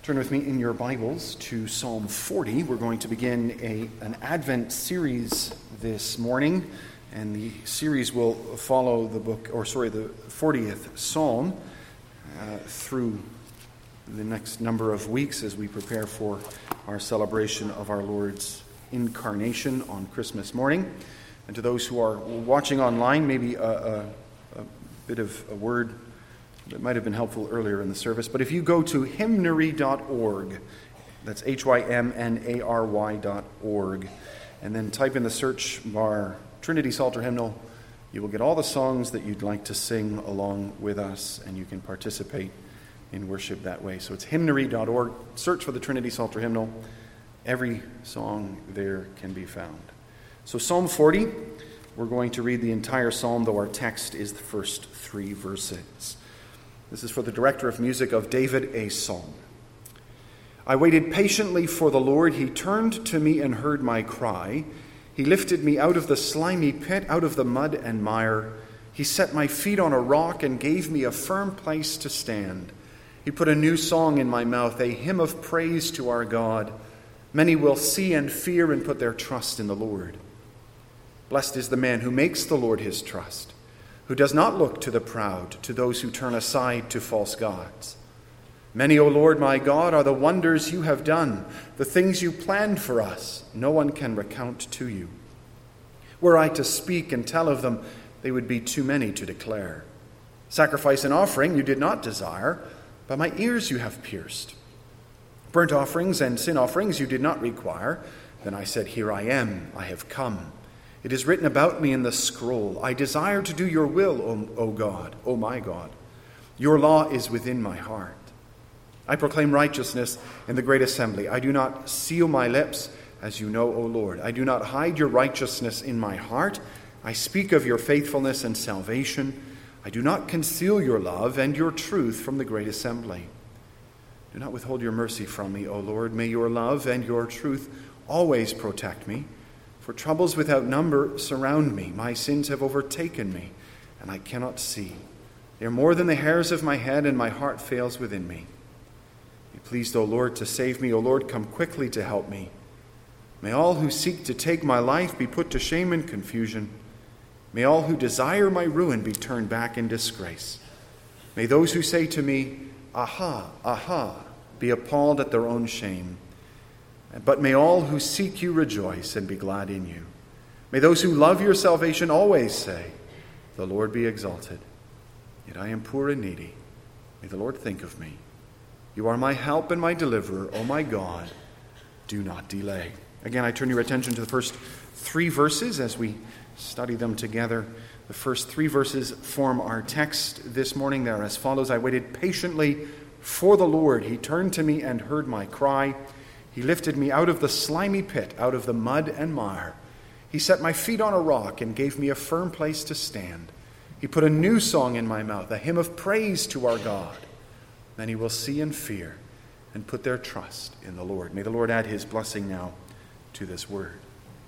Turn with me in your Bibles to Psalm 40. We're going to begin an Advent series this morning, and the series will follow the 40th Psalm through the next number of weeks as we prepare for our celebration of our Lord's incarnation on Christmas morning. And to those who are watching online, maybe a bit of a word that might have been helpful earlier in the service. But if you go to hymnary.org, that's hymnary.org, and then type in the search bar Trinity Psalter Hymnal, you will get all the songs that you'd like to sing along with us, and you can participate in worship that way. So it's hymnary.org. Search for the Trinity Psalter Hymnal. Every song there can be found. So Psalm 40, we're going to read the entire psalm, though our text is the first 3 verses. This is for the director of music of David, a psalm. I waited patiently for the Lord. He turned to me and heard my cry. He lifted me out of the slimy pit, out of the mud and mire. He set my feet on a rock and gave me a firm place to stand. He put a new song in my mouth, a hymn of praise to our God. Many will see and fear and put their trust in the Lord. Blessed is the man who makes the Lord his trust, who does not look to the proud, to those who turn aside to false gods. Many, O Lord my God, are the wonders you have done, the things you planned for us. No one can recount to you. Were I to speak and tell of them, they would be too many to declare. Sacrifice and offering you did not desire, but my ears you have pierced. Burnt offerings and sin offerings you did not require. Then I said, Here I am, I have come. It is written about me in the scroll. I desire to do your will, O God, O my God. Your law is within my heart. I proclaim righteousness in the great assembly. I do not seal my lips, as you know, O Lord. I do not hide your righteousness in my heart. I speak of your faithfulness and salvation. I do not conceal your love and your truth from the great assembly. Do not withhold your mercy from me, O Lord. May your love and your truth always protect me. For troubles without number surround me. My sins have overtaken me, and I cannot see. They are more than the hairs of my head, and my heart fails within me. Be pleased, O Lord, to save me. O Lord, come quickly to help me. May all who seek to take my life be put to shame and confusion. May all who desire my ruin be turned back in disgrace. May those who say to me, Aha, aha, be appalled at their own shame. But may all who seek you rejoice and be glad in you. May those who love your salvation always say, The Lord be exalted. Yet I am poor and needy. May the Lord think of me. You are my help and my deliverer. O my God, do not delay. Again, I turn your attention to the first 3 verses as we study them together. The first 3 verses form our text this morning. They are as follows. I waited patiently for the Lord. He turned to me and heard my cry. He lifted me out of the slimy pit, out of the mud and mire. He set my feet on a rock and gave me a firm place to stand. He put a new song in my mouth, a hymn of praise to our God. Many will see and fear and put their trust in the Lord. May the Lord add his blessing now to this word.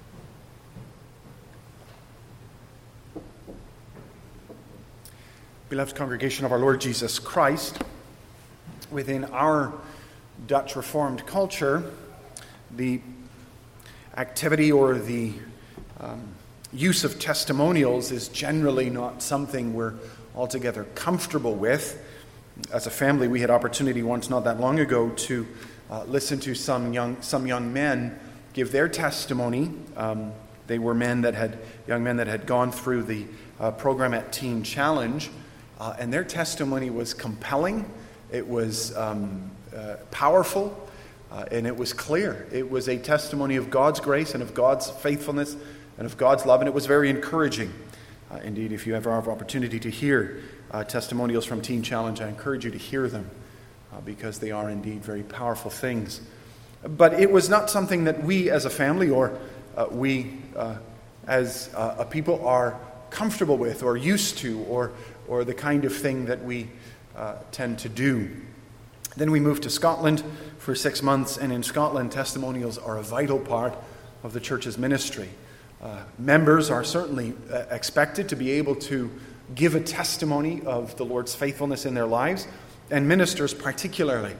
Beloved congregation of our Lord Jesus Christ, within our Dutch Reformed culture, the activity or the use of testimonials is generally not something we're altogether comfortable with. As a family, we had opportunity once not that long ago to listen to some young men give their testimony. They were young men that had gone through the program at Teen Challenge, and their testimony was compelling. It was powerful, and it was clear. It was a testimony of God's grace and of God's faithfulness and of God's love, and it was very encouraging. Indeed, if you ever have opportunity to hear testimonials from Teen Challenge, I encourage you to hear them because they are indeed very powerful things. But it was not something that we as a family or we as a people are comfortable with or used to or the kind of thing that we tend to do. Then we moved to Scotland for 6 months, and in Scotland, testimonials are a vital part of the church's ministry. Members are certainly expected to be able to give a testimony of the Lord's faithfulness in their lives, and ministers particularly.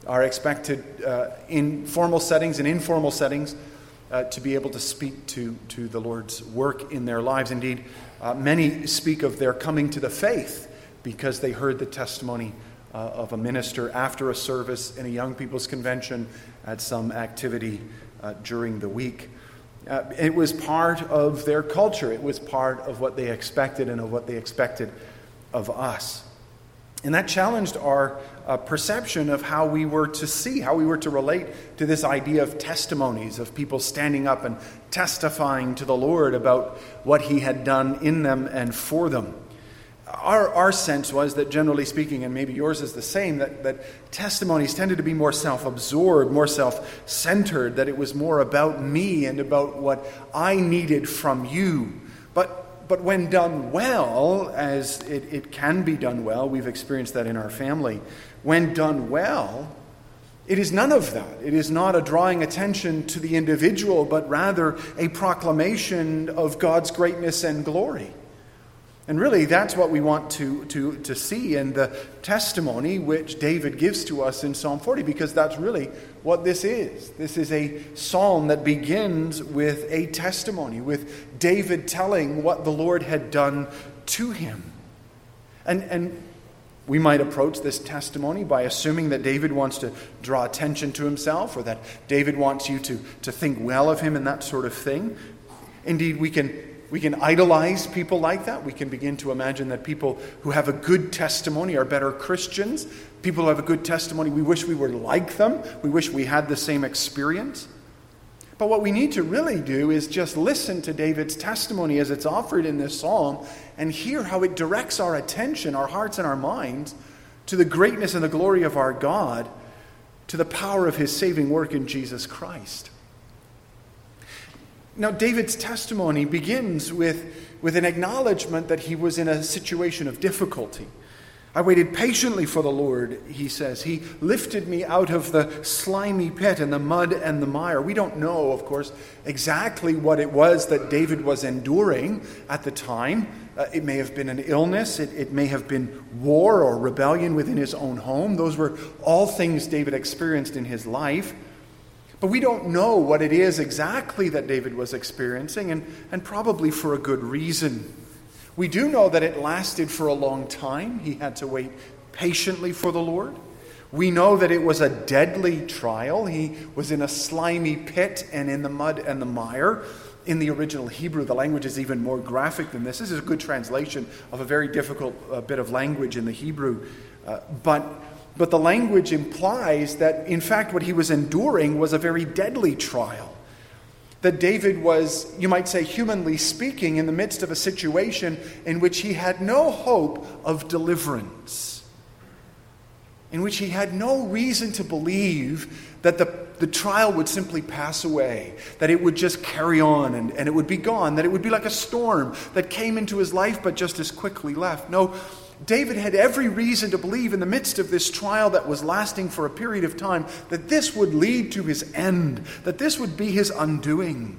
are expected in formal settings and informal settings to be able to speak to the Lord's work in their lives. Indeed, many speak of their coming to the faith because they heard the testimony of a minister after a service in a young people's convention at some activity during the week. It was part of their culture. It was part of what they expected and of what they expected of us. And that challenged our perception of how we were to see, how we were to relate to this idea of testimonies, of people standing up and testifying to the Lord about what He had done in them and for them. Our sense was that, generally speaking, and maybe yours is the same, that testimonies tended to be more self-absorbed, more self-centered, that it was more about me and about what I needed from you. But when done well, as it can be done well, we've experienced that in our family, when done well, it is none of that. It is not a drawing attention to the individual, but rather a proclamation of God's greatness and glory. And really, that's what we want to see in the testimony which David gives to us in Psalm 40, because that's really what this is. This is a psalm that begins with a testimony, with David telling what the Lord had done to him. And we might approach this testimony by assuming that David wants to draw attention to himself, or that David wants you to think well of him and that sort of thing. Indeed, we can idolize people like that. We can begin to imagine that people who have a good testimony are better Christians. People who have a good testimony, we wish we were like them. We wish we had the same experience. But what we need to really do is just listen to David's testimony as it's offered in this psalm and hear how it directs our attention, our hearts and our minds to the greatness and the glory of our God, to the power of His saving work in Jesus Christ. Now, David's testimony begins with an acknowledgement that he was in a situation of difficulty. I waited patiently for the Lord, he says. He lifted me out of the slimy pit and the mud and the mire. We don't know, of course, exactly what it was that David was enduring at the time. It may have been an illness. It may have been war or rebellion within his own home. Those were all things David experienced in his life. But we don't know what it is exactly that David was experiencing, and probably for a good reason. We do know that it lasted for a long time. He had to wait patiently for the Lord. We know that it was a deadly trial. He was in a slimy pit and in the mud and the mire. In the original Hebrew, the language is even more graphic than this. This is a good translation of a very difficult bit of language in the Hebrew. But the language implies that, in fact, what he was enduring was a very deadly trial. That David was, you might say, humanly speaking, in the midst of a situation in which he had no hope of deliverance. In which he had no reason to believe that the trial would simply pass away. That it would just carry on and it would be gone. That it would be like a storm that came into his life but just as quickly left. No, David had every reason to believe in the midst of this trial that was lasting for a period of time that this would lead to his end, that this would be his undoing.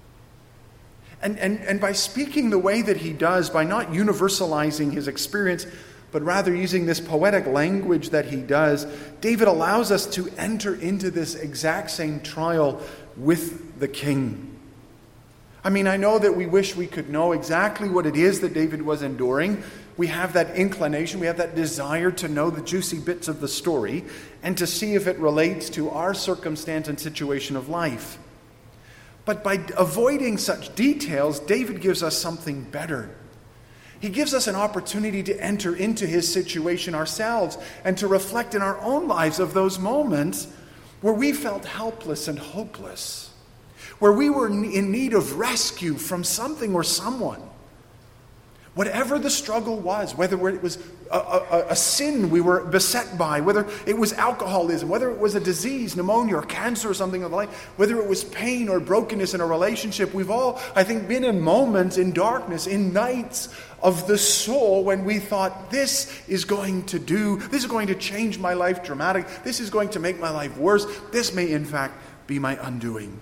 And by speaking the way that he does, by not universalizing his experience, but rather using this poetic language that he does, David allows us to enter into this exact same trial with the king. I mean, I know that we wish we could know exactly what it is that David was enduring. We have that inclination, we have that desire to know the juicy bits of the story and to see if it relates to our circumstance and situation of life. But by avoiding such details, David gives us something better. He gives us an opportunity to enter into his situation ourselves and to reflect in our own lives of those moments where we felt helpless and hopeless, where we were in need of rescue from something or someone. Whatever the struggle was, whether it was a sin we were beset by, whether it was alcoholism, whether it was a disease, pneumonia or cancer or something of the like, whether it was pain or brokenness in a relationship, we've all, I think, been in moments in darkness, in nights of the soul when we thought, this is going to change my life dramatically, this is going to make my life worse, this may in fact be my undoing.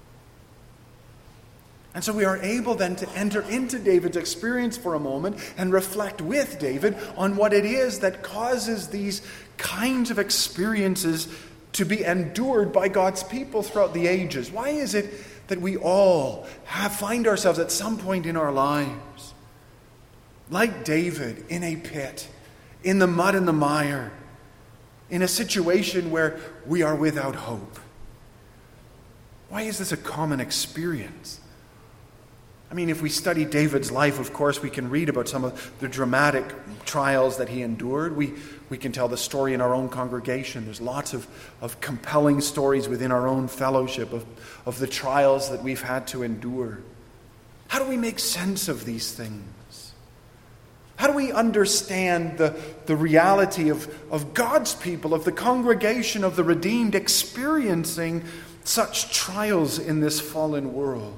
And so we are able then to enter into David's experience for a moment and reflect with David on what it is that causes these kinds of experiences to be endured by God's people throughout the ages? Why is it that we all find ourselves at some point in our lives, like David, in a pit, in the mud and the mire, in a situation where we are without hope? Why is this a common experience? I mean, if we study David's life, of course, we can read about some of the dramatic trials that he endured. We can tell the story in our own congregation. There's lots of compelling stories within our own fellowship of the trials that we've had to endure. How do we make sense of these things? How do we understand the reality of God's people, of the congregation of the redeemed, experiencing such trials in this fallen world?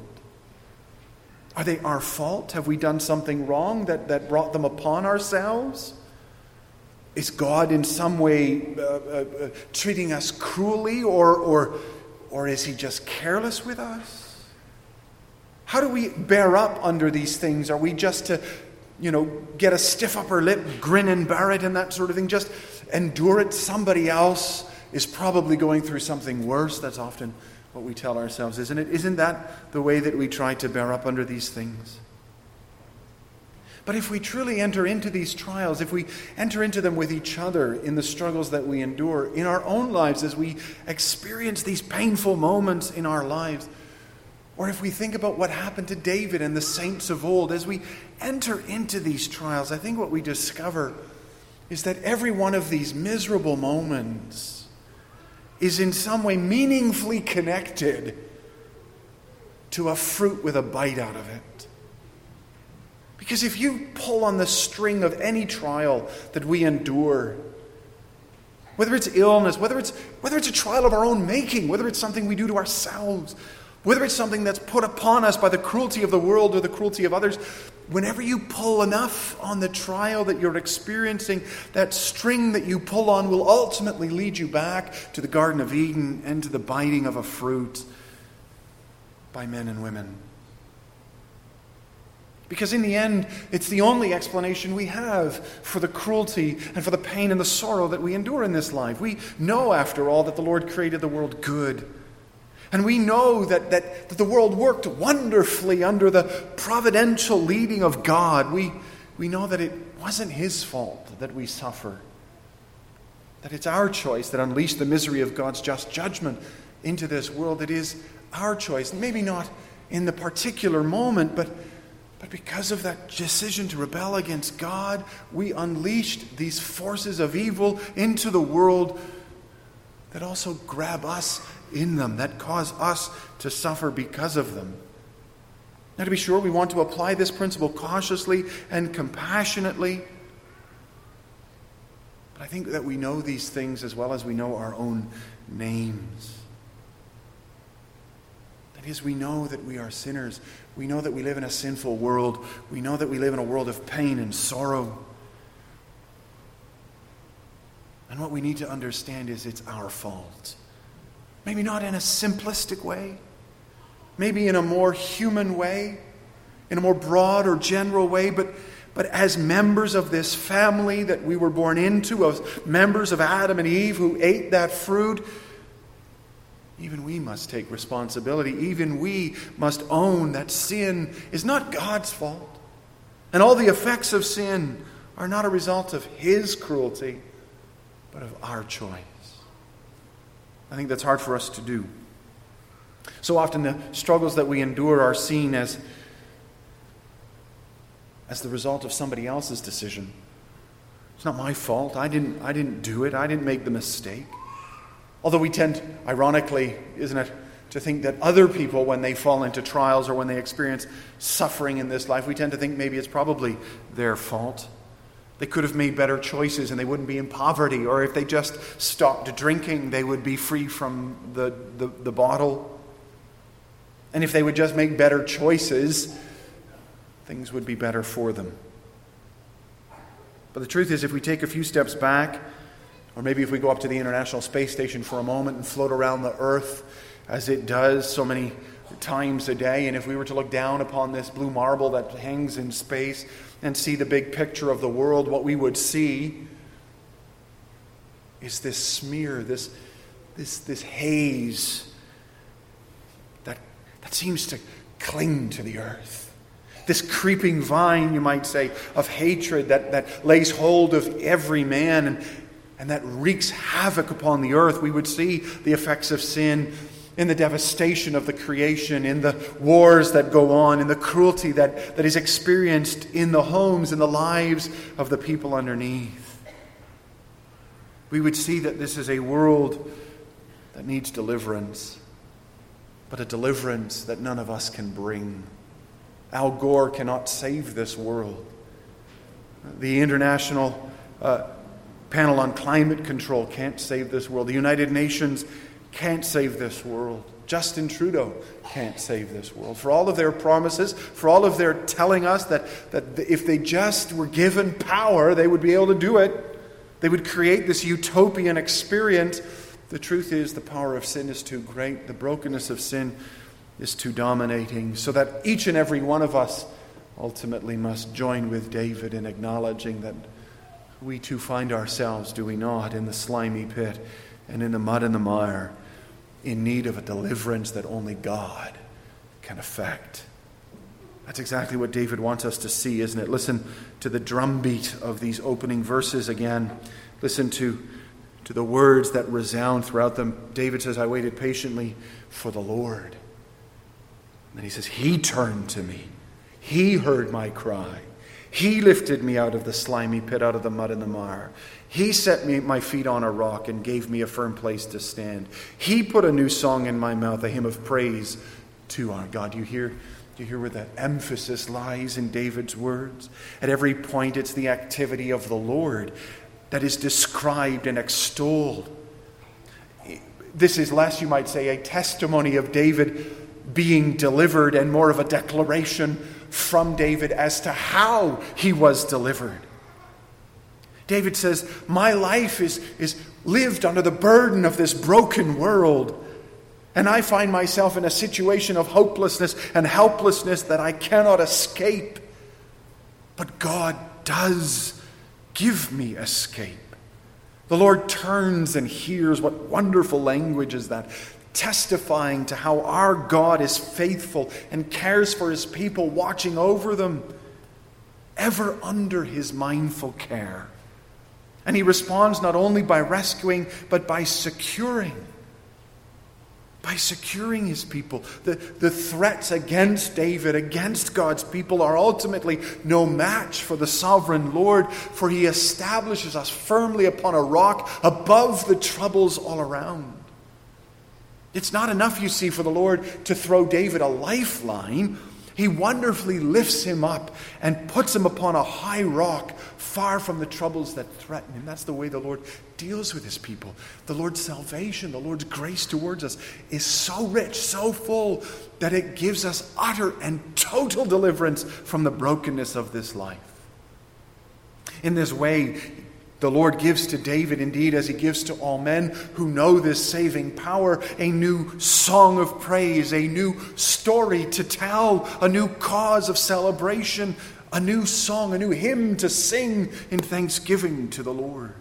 Are they our fault? Have we done something wrong that brought them upon ourselves? Is God in some way treating us cruelly, or is he just careless with us? How do we bear up under these things? Are we just to, get a stiff upper lip, grin and bear it and that sort of thing? Just endure it? Somebody else is probably going through something worse. That's often what we tell ourselves, isn't it? Isn't that the way that we try to bear up under these things? But if we truly enter into these trials, if we enter into them with each other in the struggles that we endure in our own lives as we experience these painful moments in our lives, or if we think about what happened to David and the saints of old, as we enter into these trials, I think what we discover is that every one of these miserable moments is in some way meaningfully connected to a fruit with a bite out of it. Because if you pull on the string of any trial that we endure, whether it's illness, whether it's a trial of our own making, whether it's something we do to ourselves, whether it's something that's put upon us by the cruelty of the world or the cruelty of others, whenever you pull enough on the trial that you're experiencing, that string that you pull on will ultimately lead you back to the Garden of Eden and to the biting of a fruit by men and women. Because in the end, it's the only explanation we have for the cruelty and for the pain and the sorrow that we endure in this life. We know, after all, that the Lord created the world good. And we know that the world worked wonderfully under the providential leading of God. We know that it wasn't his fault that we suffer. That it's our choice that unleashed the misery of God's just judgment into this world. It is our choice. Maybe not in the particular moment, but because of that decision to rebel against God, we unleashed these forces of evil into the world that also grab us in them, that cause us to suffer because of them. Now, to be sure, we want to apply this principle cautiously and compassionately. But I think that we know these things as well as we know our own names. That is, we know that we are sinners. We know that we live in a sinful world. We know that we live in a world of pain and sorrow. And what we need to understand is it's our fault. Maybe not in a simplistic way. Maybe in a more human way. In a more broad or general way. But as members of this family that we were born into, as members of Adam and Eve who ate that fruit, even we must take responsibility. Even we must own that sin is not God's fault. And all the effects of sin are not a result of his cruelty, but of our choice. I think that's hard for us to do. So often the struggles that we endure are seen as the result of somebody else's decision. It's not my fault. I didn't do it. I didn't make the mistake. Although we tend, ironically, isn't it, to think that other people, when they fall into trials or when they experience suffering in this life, we tend to think maybe it's probably their fault. They could have made better choices and they wouldn't be in poverty. Or if they just stopped drinking, they would be free from the bottle. And if they would just make better choices, things would be better for them. But the truth is, if we take a few steps back, or maybe if we go up to the International Space Station for a moment and float around the Earth as it does so many times a day, and if we were to look down upon this blue marble that hangs in space and see the big picture of the world, what we would see is this smear, this haze that seems to cling to the earth. This creeping vine, you might say, of hatred that lays hold of every man and that wreaks havoc upon the earth. We would see the effects of sin in the devastation of the creation, in the wars that go on, in the cruelty that is experienced in the homes and the lives of the people underneath. We would see that this is a world that needs deliverance, but a deliverance that none of us can bring. Al Gore cannot save this world. The International Panel on Climate Control can't save this world. The United Nations can't save this world. Justin Trudeau can't save this world. For all of their promises, for all of their telling us that if they just were given power, they would be able to do it. They would create this utopian experience. The truth is, the power of sin is too great. The brokenness of sin is too dominating, so that each and every one of us ultimately must join with David in acknowledging that we too find ourselves, do we not, in the slimy pit and in the mud and the mire, in need of a deliverance that only God can effect. That's exactly what David wants us to see, isn't it? Listen to the drumbeat of these opening verses again. Listen to the words that resound throughout them. David says, I waited patiently for the Lord. And then he says, He turned to me. He heard my cry. He lifted me out of the slimy pit, out of the mud and the mire. He set my feet on a rock and gave me a firm place to stand. He put a new song in my mouth, a hymn of praise to our God. You hear where the emphasis lies in David's words? At every point, it's the activity of the Lord that is described and extolled. This is less, you might say, a testimony of David being delivered and more of a declaration from David as to how he was delivered. David says, my life is lived under the burden of this broken world, and I find myself in a situation of hopelessness and helplessness that I cannot escape. But God does give me escape. The Lord turns and hears. What wonderful language is that? Testifying to how our God is faithful and cares for His people, watching over them, ever under His mindful care. And He responds not only by rescuing, but by securing His people. The threats against David, against God's people, are ultimately no match for the sovereign Lord, for He establishes us firmly upon a rock above the troubles all around. It's not enough, you see, for the Lord to throw David a lifeline. He wonderfully lifts him up and puts him upon a high rock, far from the troubles that threaten him. That's the way the Lord deals with His people. The Lord's salvation, the Lord's grace towards us is so rich, so full, that it gives us utter and total deliverance from the brokenness of this life. In this way, the Lord gives to David, indeed, as He gives to all men who know this saving power, a new song of praise, a new story to tell, a new cause of celebration, a new song, a new hymn to sing in thanksgiving to the Lord.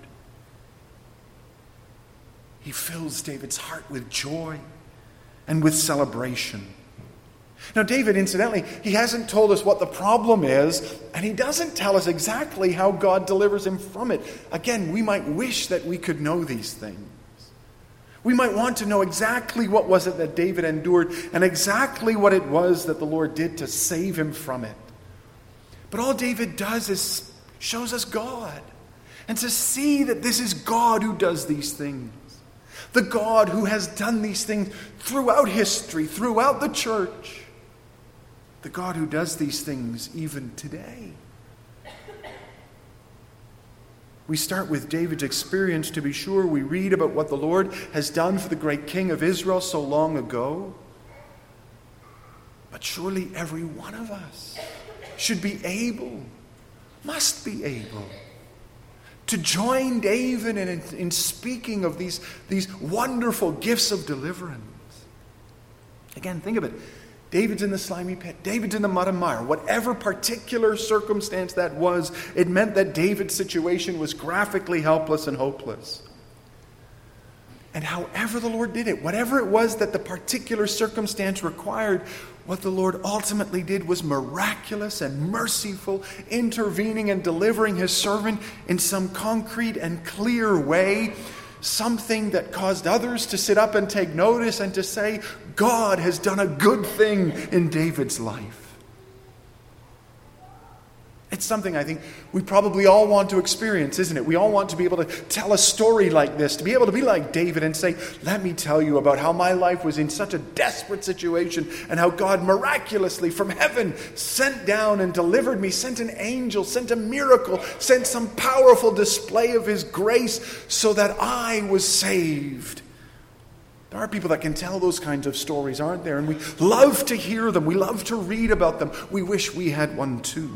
He fills David's heart with joy and with celebration. Now, David, incidentally, he hasn't told us what the problem is, and he doesn't tell us exactly how God delivers him from it. Again, we might wish that we could know these things. We might want to know exactly what was it that David endured and exactly what it was that the Lord did to save him from it. But all David does is shows us God, and to see that this is God who does these things. The God who has done these things throughout history, throughout the church. The God who does these things even today. We start with David's experience, to be sure. We read about what the Lord has done for the great king of Israel so long ago. But surely every one of us should be able, must be able, to join David in speaking of these wonderful gifts of deliverance. Again, think of it. David's in the slimy pit. David's in the mud and mire. Whatever particular circumstance that was, it meant that David's situation was graphically helpless and hopeless. And however the Lord did it, whatever it was that the particular circumstance required, what the Lord ultimately did was miraculous and merciful, intervening and delivering his servant in some concrete and clear way, something that caused others to sit up and take notice and to say, God has done a good thing in David's life. It's something I think we probably all want to experience, isn't it? We all want to be able to tell a story like this, to be able to be like David and say, let me tell you about how my life was in such a desperate situation and how God miraculously from heaven sent down and delivered me, sent an angel, sent a miracle, sent some powerful display of his grace so that I was saved. There are people that can tell those kinds of stories, aren't there? And we love to hear them. We love to read about them. We wish we had one too.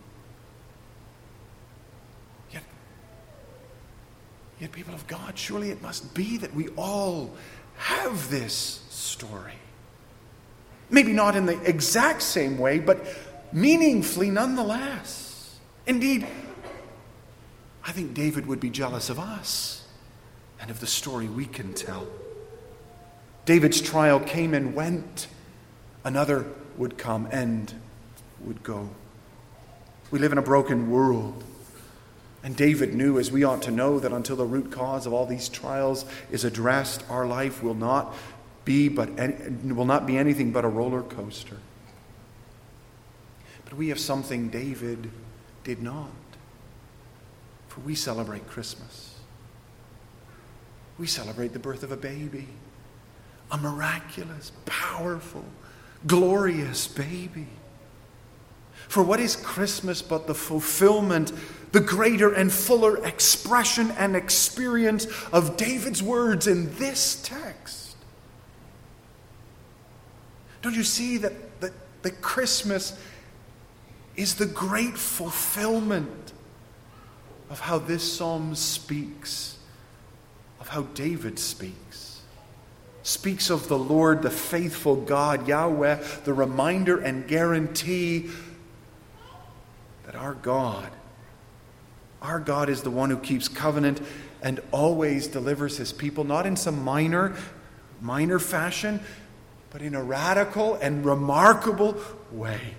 Yet, people of God, surely it must be that we all have this story. Maybe not in the exact same way, but meaningfully nonetheless. Indeed, I think David would be jealous of us and of the story we can tell. David's trial came and went. Another would come and would go. We live in a broken world. And David knew, as we ought to know, that until the root cause of all these trials is addressed, our life will not be anything but a roller coaster. But we have something David did not. For we celebrate Christmas. We celebrate the birth of a baby. A miraculous, powerful, glorious baby. For what is Christmas but the fulfillment, the greater and fuller expression and experience of David's words in this text? Don't you see that Christmas is the great fulfillment of how this psalm speaks, of how David speaks? Speaks of the Lord, the faithful God, Yahweh, the reminder and guarantee that our God is the one who keeps covenant and always delivers his people, not in some minor fashion, but in a radical and remarkable way.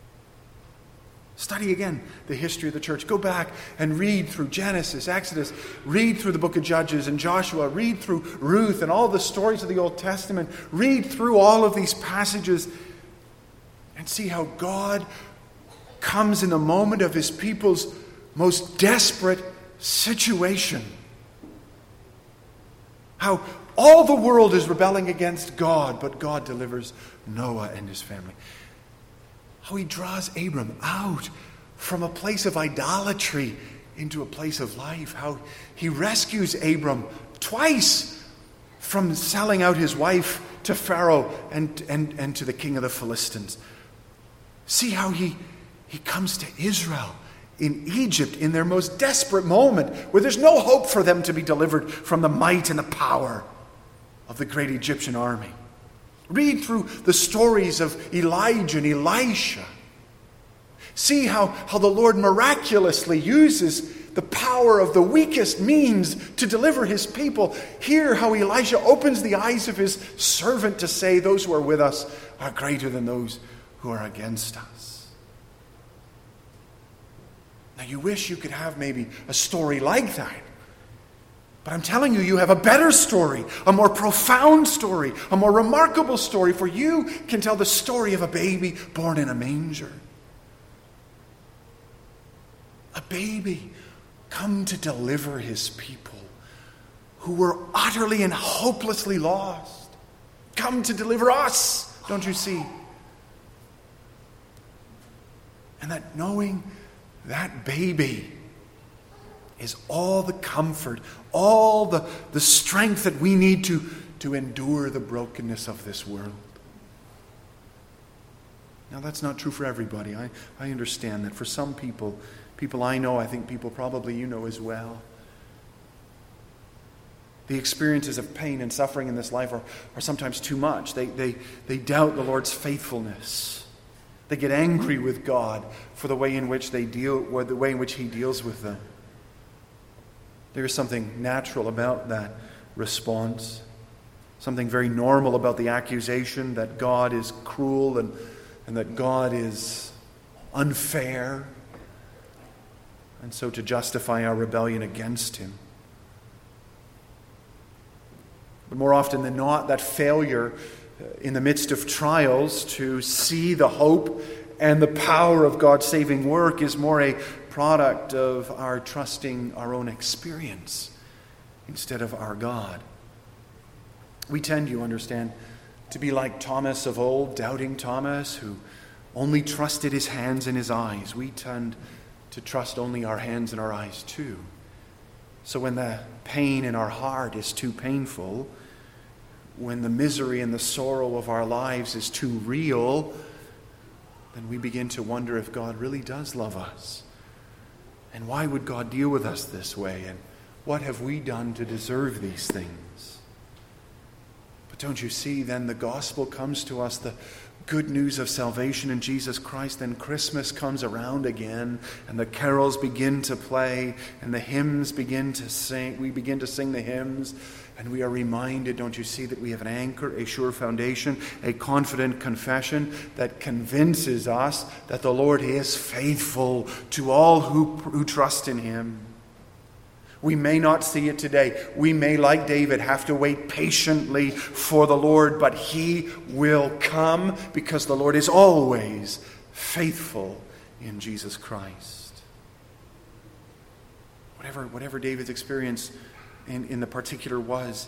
Study again the history of the church. Go back and read through Genesis, Exodus, read through the book of Judges and Joshua, read through Ruth and all the stories of the Old Testament. Read through all of these passages and see how God comes in the moment of his people's most desperate situation. How all the world is rebelling against God, but God delivers Noah and his family. How he draws Abram out from a place of idolatry into a place of life. How he rescues Abram twice from selling out his wife to Pharaoh and to the king of the Philistines. See how he comes to Israel in Egypt in their most desperate moment, where there's no hope for them to be delivered from the might and the power of the great Egyptian army. Read through the stories of Elijah and Elisha. See how the Lord miraculously uses the power of the weakest means to deliver his people. Hear how Elisha opens the eyes of his servant to say, those who are with us are greater than those who are against us. Now you wish you could have maybe a story like that. But I'm telling you, you have a better story, a more profound story, a more remarkable story, for you can tell the story of a baby born in a manger. A baby come to deliver his people who were utterly and hopelessly lost. Come to deliver us, don't you see? And that knowing that baby is all the comfort, all the strength that we need to endure the brokenness of this world. Now, that's not true for everybody. I understand that. For some people I know, I think people probably you know as well, the experiences of pain and suffering in this life are sometimes too much. They doubt the Lord's faithfulness. They get angry with God for the way in which they deal, or the way in which he deals with them. There is something natural about that. response. Something very normal about the accusation that God is cruel and that God is unfair. And so to justify our rebellion against him. But more often than not, that failure in the midst of trials to see the hope and the power of God's saving work is more a product of our trusting our own experience instead of our God. We tend, you understand, to be like Thomas of old, doubting Thomas, who only trusted his hands and his eyes. We tend to trust only our hands and our eyes too. So when the pain in our heart is too painful, when the misery and the sorrow of our lives is too real, then we begin to wonder if God really does love us. And why would God deal with us this way? And what have we done to deserve these things? But don't you see, then the gospel comes to us, the good news of salvation in Jesus Christ. Then Christmas comes around again, and the carols begin to play, and the hymns begin to sing. We begin to sing the hymns, and we are reminded, don't you see, that we have an anchor, a sure foundation, a confident confession that convinces us that the Lord is faithful to all who trust in him. We may not see it today. We may, like David, have to wait patiently for the Lord, but he will come because the Lord is always faithful in Jesus Christ. Whatever David's experience in the particular was,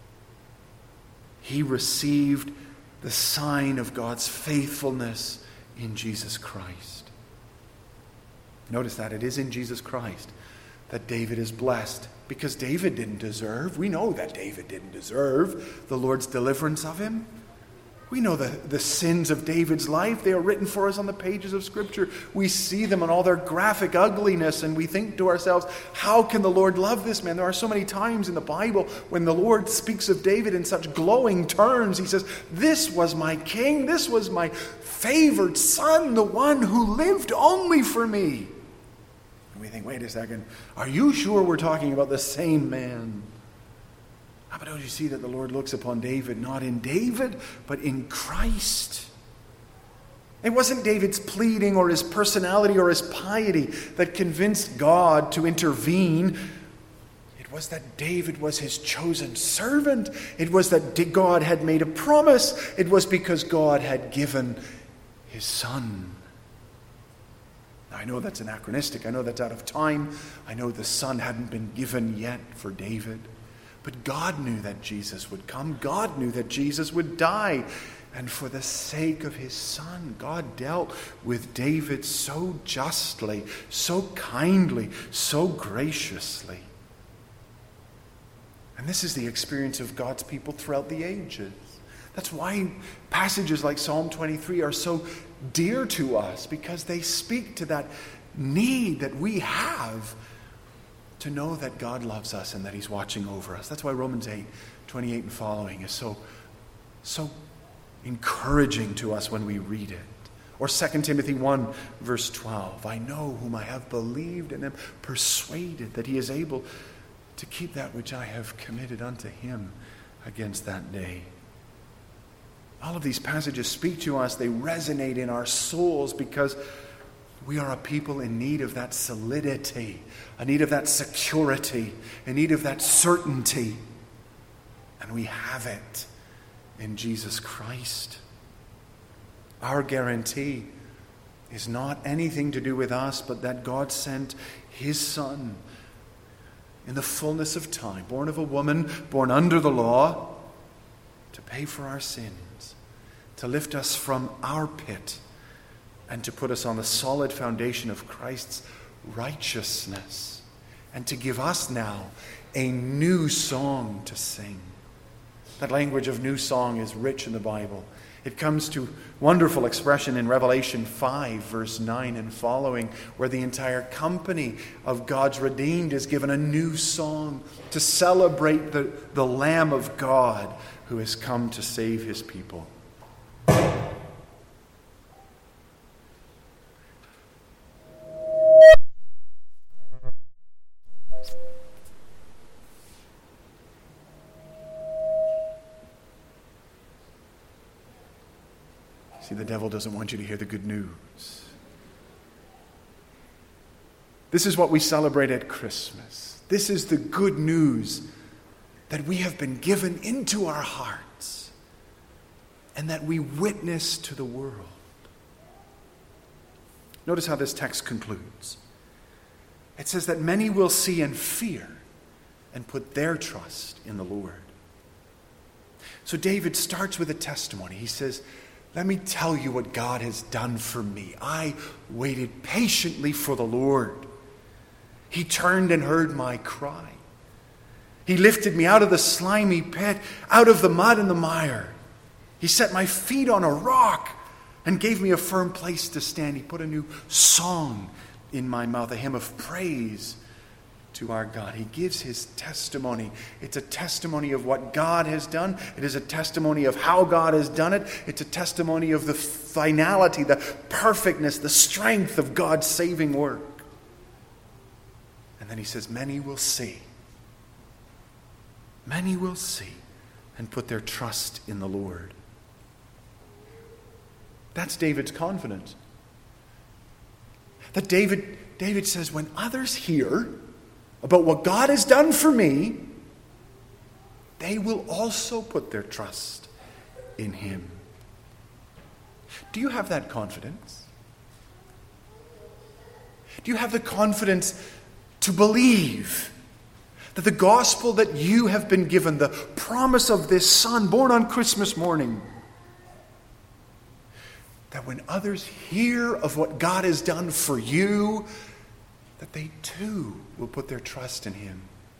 he received the sign of God's faithfulness in Jesus Christ. Notice that it is in Jesus Christ that David is blessed, because David didn't deserve. We know that David didn't deserve the Lord's deliverance of him. We know the sins of David's life. They are written for us on the pages of Scripture. We see them in all their graphic ugliness, and we think to ourselves, how can the Lord love this man? There are so many times in the Bible when the Lord speaks of David in such glowing terms. He says, this was my king, this was my favored son, the one who lived only for me. And we think, wait a second, are you sure we're talking about the same man? How about, don't you see that the Lord looks upon David, not in David, but in Christ? It wasn't David's pleading or his personality or his piety that convinced God to intervene. It was that David was his chosen servant. It was that God had made a promise. It was because God had given his son. I know that's anachronistic. I know that's out of time. I know the Son hadn't been given yet for David. But God knew that Jesus would come. God knew that Jesus would die. And for the sake of his Son, God dealt with David so justly, so kindly, so graciously. And this is the experience of God's people throughout the ages. That's why passages like Psalm 23 are so dear to us, because they speak to that need that we have to know that God loves us and that he's watching over us. That's why Romans 8:28 and following is so encouraging to us when we read it. Or 2 Timothy 1 verse 12, I know whom I have believed and am persuaded that he is able to keep that which I have committed unto him against that day. All of these passages speak to us. They resonate in our souls because we are a people in need of that solidity, a need of that security, a need of that certainty. And we have it in Jesus Christ. Our guarantee is not anything to do with us, but that God sent his Son in the fullness of time, born of a woman, born under the law, to pay for our sins, to lift us from our pit, and to put us on the solid foundation of Christ's righteousness, and to give us now a new song to sing. That language of new song is rich in the Bible. It comes to wonderful expression in Revelation 5, verse 9 and following, where the entire company of God's redeemed is given a new song to celebrate the Lamb of God who has come to save his people. See, the devil doesn't want you to hear the good news. This is what we celebrate at Christmas. This is the good news that we have been given into our hearts and that we witness to the world. Notice how this text concludes. It says that many will see and fear and put their trust in the Lord. So David starts with a testimony. He says, let me tell you what God has done for me. I waited patiently for the Lord. He turned and heard my cry. He lifted me out of the slimy pit, out of the mud and the mire. He set my feet on a rock and gave me a firm place to stand. He put a new song in my mouth, a hymn of praise to our God. He gives his testimony. It's a testimony of what God has done. It is a testimony of how God has done it. It's a testimony of the finality, the perfectness, the strength of God's saving work. And then he says, many will see. Many will see and put their trust in the Lord. That's David's confidence. That David says, when others hear about what God has done for me, they will also put their trust in him. Do you have that confidence? Do you have the confidence to believe that the gospel that you have been given, the promise of this Son born on Christmas morning, that when others hear of what God has done for you, that they too will put their trust in him?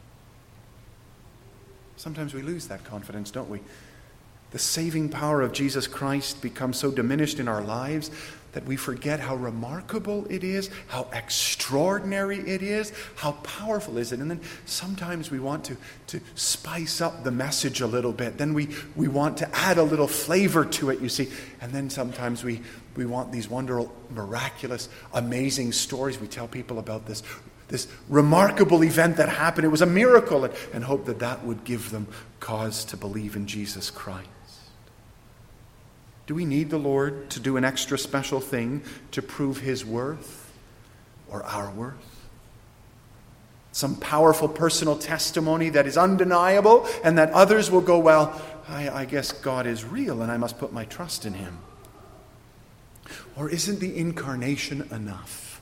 Sometimes we lose that confidence, don't we? The saving power of Jesus Christ becomes so diminished in our lives that we forget how remarkable it is, how extraordinary it is, how powerful is it. And then sometimes we want to spice up the message a little bit. Then we want to add a little flavor to it, you see. And then sometimes we want these wonderful, miraculous, amazing stories. We tell people about this remarkable event that happened. It was a miracle, and hope that would give them cause to believe in Jesus Christ. Do we need the Lord to do an extra special thing to prove his worth or our worth? Some powerful personal testimony that is undeniable and that others will go, well, I guess God is real and I must put my trust in him. Or isn't the incarnation enough?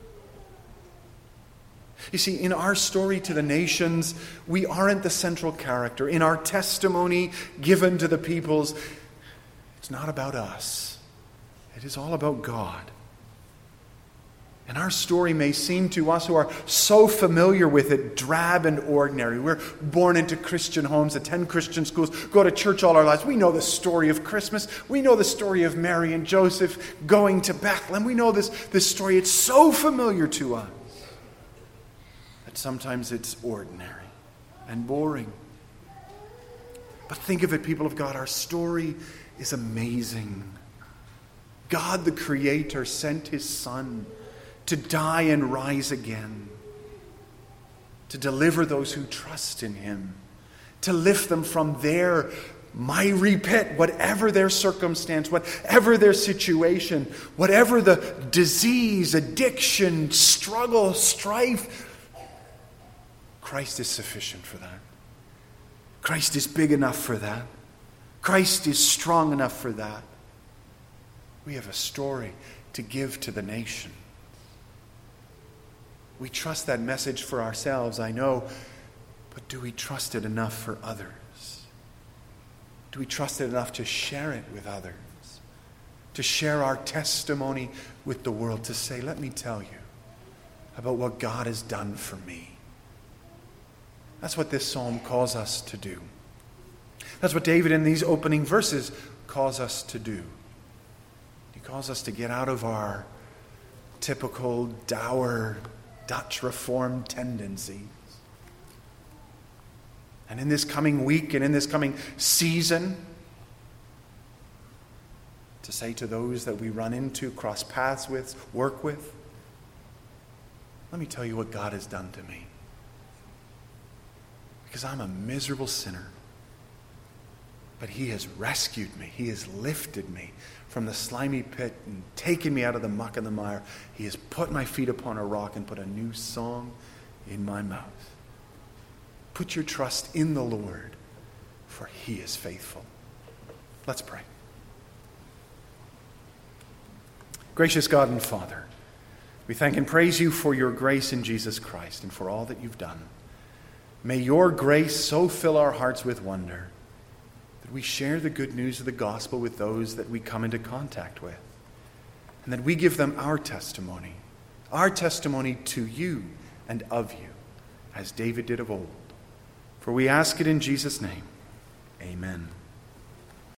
You see, in our story to the nations, we aren't the central character. In our testimony given to the peoples, it's not about us. It is all about God. And our story may seem to us who are so familiar with it drab and ordinary. We're born into Christian homes, attend Christian schools, go to church all our lives. We know the story of Christmas. We know the story of Mary and Joseph going to Bethlehem. We know this story. It's so familiar to us that sometimes it's ordinary and boring. But think of it, people of God, our story is amazing. God the Creator sent his Son to die and rise again, to deliver those who trust in him, to lift them from their miry pit, whatever their circumstance, whatever their situation, whatever the disease, addiction, struggle, strife. Christ is sufficient for that. Christ is big enough for that. Christ is strong enough for that. We have a story to give to the nation. We trust that message for ourselves, I know, but do we trust it enough for others? Do we trust it enough to share it with others? To share our testimony with the world, to say, let me tell you about what God has done for me. That's what this psalm calls us to do. That's what David in these opening verses calls us to do. He calls us to get out of our typical dour Dutch Reformed tendencies. And in this coming week and in this coming season, to say to those that we run into, cross paths with, work with, let me tell you what God has done to me. Because I'm a miserable sinner. But he has rescued me. He has lifted me from the slimy pit and taken me out of the muck and the mire. He has put my feet upon a rock and put a new song in my mouth. Put your trust in the Lord, for he is faithful. Let's pray. Gracious God and Father, we thank and praise you for your grace in Jesus Christ and for all that you've done. May your grace so fill our hearts with wonder that we share the good news of the gospel with those that we come into contact with, and that we give them our testimony to you and of you, as David did of old. For we ask it in Jesus' name. Amen.